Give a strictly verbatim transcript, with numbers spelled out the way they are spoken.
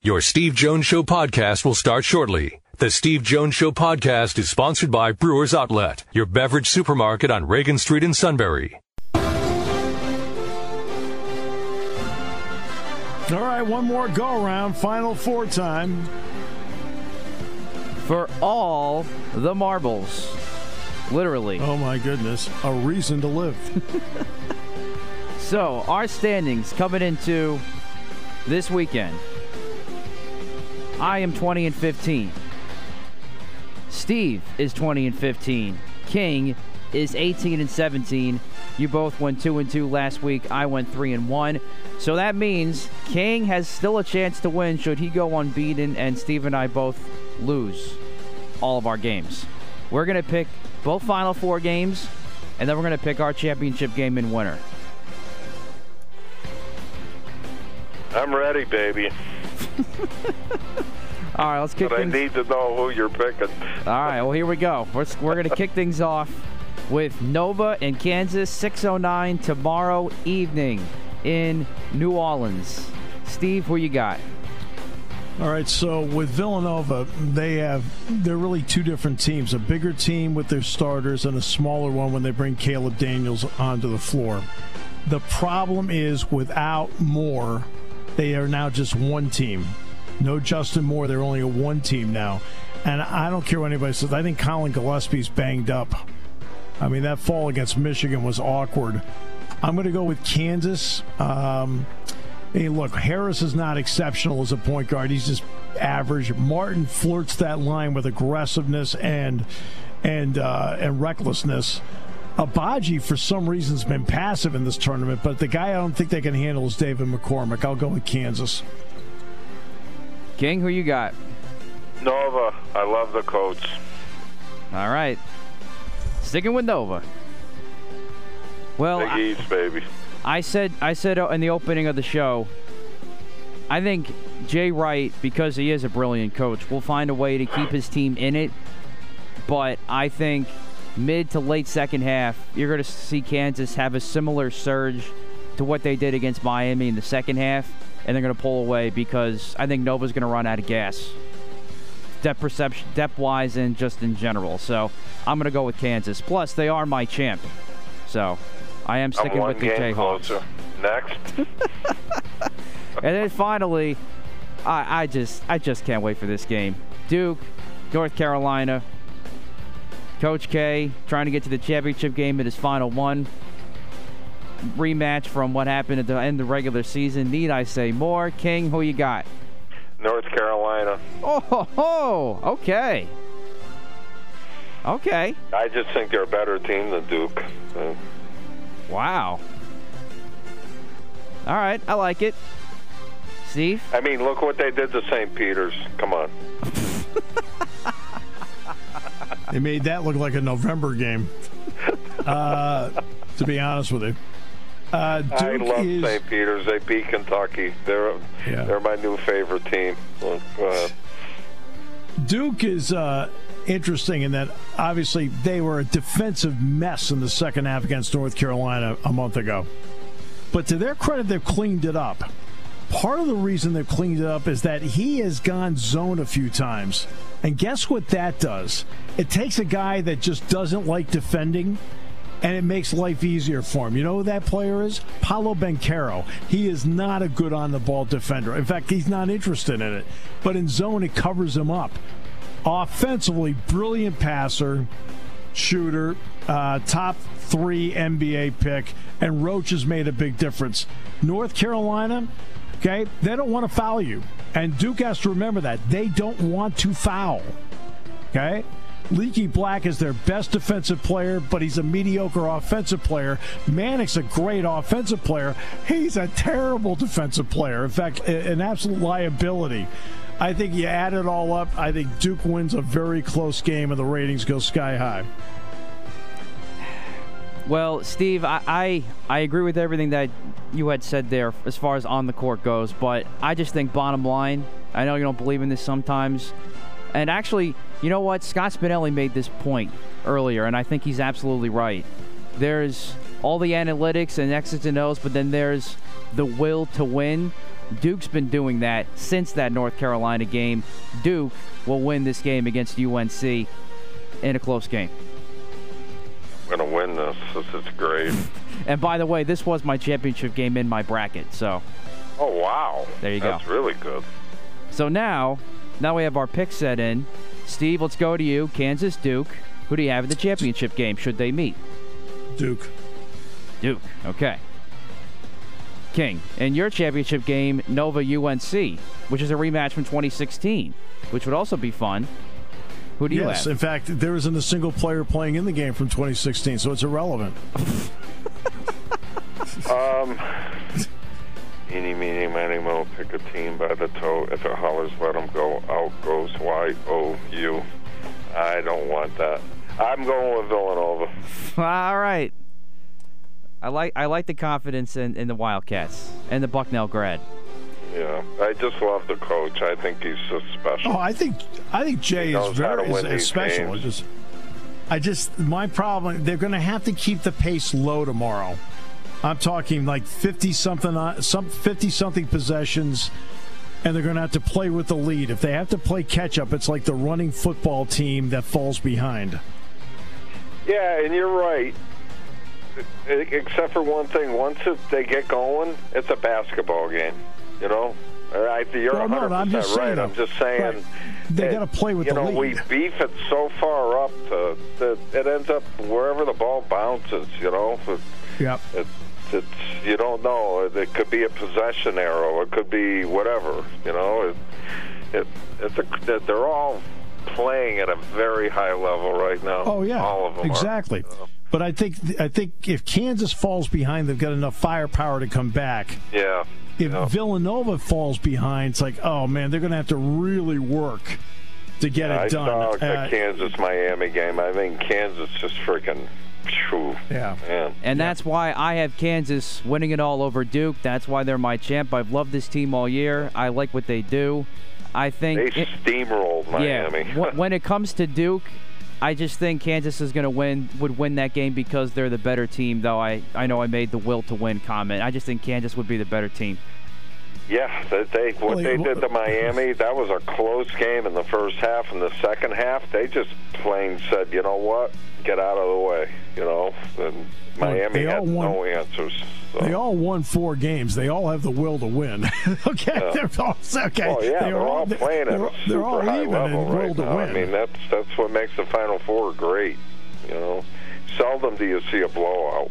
Your Steve Jones Show podcast will start shortly. The Steve Jones Show podcast is sponsored by Brewers Outlet, your beverage supermarket on Reagan Street in Sunbury. All right, one more go-around, Final Four time. For all the marbles. Literally. Oh, my goodness. A reason to live. So, our standings coming into this weekend. I am twenty and fifteen. Steve is twenty and fifteen. King is eighteen and seventeen. You both went two and two last week. I went three and one. So that means King has still a chance to win should he go unbeaten, and Steve and I both lose all of our games. We're going to pick both Final Four games, and then we're going to pick our championship game in winner. I'm ready, baby. All right, let's kick but things. I need to know who you're picking. All right, well, here we go. We're, we're going to kick things off with Nova in Kansas, six oh nine tomorrow evening in New Orleans. Steve, who you got? All right, so with Villanova, they have they're really two different teams. A bigger team with their starters and a smaller one when they bring Caleb Daniels onto the floor. The problem is without Moore, they are now just one team. No Justin Moore, they're only a one team now. And I don't care what anybody says. I think Colin Gillespie's banged up. I mean, that fall against Michigan was awkward. I'm going to go with Kansas. Um, hey, look, Harris is not exceptional as a point guard. He's just average. Martin flirts that line with aggressiveness and and uh, and recklessness. Abaji, for some reason, has been passive in this tournament, but the guy I don't think they can handle is David McCormick. I'll go with Kansas. King, who you got? Nova. I love the coach. All right. Sticking with Nova. Well, Big East, baby. I said I said in the opening of the show, I think Jay Wright, because he is a brilliant coach, will find a way to keep his team in it. But I think mid to late second half, you're going to see Kansas have a similar surge to what they did against Miami in the second half, and they're going to pull away because I think Nova's going to run out of gas, depth perception, depth-wise, and just in general. So I'm going to go with Kansas. Plus, they are my champ, so I am sticking with the Jayhawks. Next. And then finally, I, I just I just can't wait for this game. Duke, North Carolina. Coach K trying to get to the championship game in his final one. Rematch from what happened at the end of the regular season. Need I say more? King, who you got? North Carolina. Oh, ho, ho. Okay. Okay. I just think they're a better team than Duke. Uh, Wow. All right, I like it. Steve? I mean, look what they did to Saint Peter's. Come on. They made that look like a November game, uh, to be honest with you. Uh, Duke I love is, Saint Peter's. They beat Kentucky. They're yeah. they're my new favorite team. Well, go ahead. Duke is uh, interesting in that, obviously, they were a defensive mess in the second half against North Carolina a month ago. But to their credit, they've cleaned it up. Part of the reason they've cleaned it up is that he has gone zone a few times. And guess what that does? It takes a guy that just doesn't like defending, and it makes life easier for him. You know who that player is? Paolo Banchero. He is not a good on-the-ball defender. In fact, he's not interested in it. But in zone, it covers him up. Offensively, brilliant passer, shooter, uh, top three N B A pick, and Roach has made a big difference. North Carolina, okay, they don't want to foul you. And Duke has to remember that. They don't want to foul, okay? Leaky Black is their best defensive player, but he's a mediocre offensive player. Manick's a great offensive player. He's a terrible defensive player. In fact, an absolute liability. I think you add it all up, I think Duke wins a very close game and the ratings go sky high. Well, Steve, I, I, I agree with everything that you had said there as far as on the court goes, but I just think bottom line, I know you don't believe in this sometimes, and actually, you know what? Scott Spinelli made this point earlier, and I think he's absolutely right. There's all the analytics and X's and O's, but then there's the will to win. Duke's been doing that since that North Carolina game. Duke will win this game against U N C in a close game. I'm going to win this. This is great. And by the way, this was my championship game in my bracket, so. Oh, wow. There you go. That's really good. So now, now we have our picks set in. Steve, let's go to you. Kansas, Duke. Who do you have in the championship game should they meet? Duke. Duke, okay. King, in your championship game, Nova U N C, which is a rematch from twenty sixteen, which would also be fun. Who do you yes, have? in fact, there isn't a single player playing in the game from twenty sixteen, so it's irrelevant. um, eeny, meeny, miny, mo, pick a team by the toe. If it hollers, let them go. Out goes Y O U. I don't want that. I'm going with Villanova. All right. I like I like the confidence in, in the Wildcats and the Bucknell grad. Yeah, I just love the coach. I think he's just special. Oh, I think I think Jay He knows is how to very win is, these is special. games. I just, I just my problem. They're going to have to keep the pace low tomorrow. I'm talking like fifty something, some fifty something possessions, and they're going to have to play with the lead. If they have to play catch up, it's like the running football team that falls behind. Yeah, and you're right. Except for one thing, once it, they get going, it's a basketball game. You know, I, you're well, no, one hundred percent I'm just right. saying, I'm just saying right. They got to play with you the know, lead. we beef it so far up to that it ends up wherever the ball bounces. You know, it, Yep. it, it's you don't know. It could be a possession arrow. It could be whatever. You know, it, it it's a, they're all playing at a very high level right now. Oh yeah, all of them exactly. Are. But I think I think if Kansas falls behind, they've got enough firepower to come back. Yeah. If yeah. Villanova falls behind, it's like, oh man, they're going to have to really work to get yeah, it done. I saw the uh, Kansas-Miami game. I think Kansas just freaking. Phew, yeah. Man. And that's why I have Kansas winning it all over Duke. That's why they're my champ. I've loved this team all year. I like what they do. I think they it, steamrolled Miami. Yeah, when it comes to Duke, I just think Kansas is going to win, would win that game because they're the better team, though I, I know I made the will to win comment. I just think Kansas would be the better team. Yeah, they, they, what they did to Miami, that was a close game in the first half. In the second half, they just plain said, you know what, get out of the way, you know. And Miami they all had won, no answers. So. They all won four games. They all have the will to win. okay, yeah. they're all, okay. Oh, yeah, they're, they're all playing at a super all high even level and right will to now. win. I mean, that's, that's what makes the Final Four great, you know. Seldom do you see a blowout.